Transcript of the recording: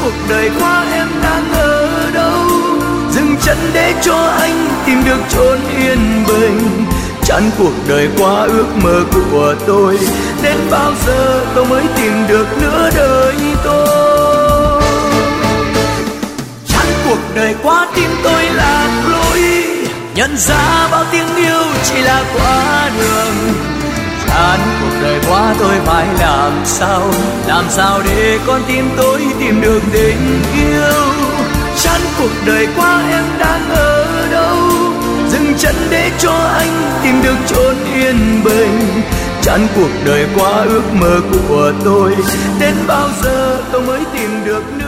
cuộc đời qua em đang ở đâu, dừng chân để cho anh tìm được chốn yên bình. Chán cuộc đời qua ước mơ của tôi, đến bao giờ tôi mới tìm được nửa đời tôi. Chán cuộc đời qua tim tôi lạc lối, nhận ra bao tiếng yêu chỉ là quá đường. Chán cuộc đời qua tôi phải làm sao để con tim tôi tìm được tình yêu. Chán cuộc đời qua em đang ở đâu, dừng chân để cho anh tìm được chốn yên bình. Chán cuộc đời qua ước mơ của tôi, đến bao giờ tôi mới tìm được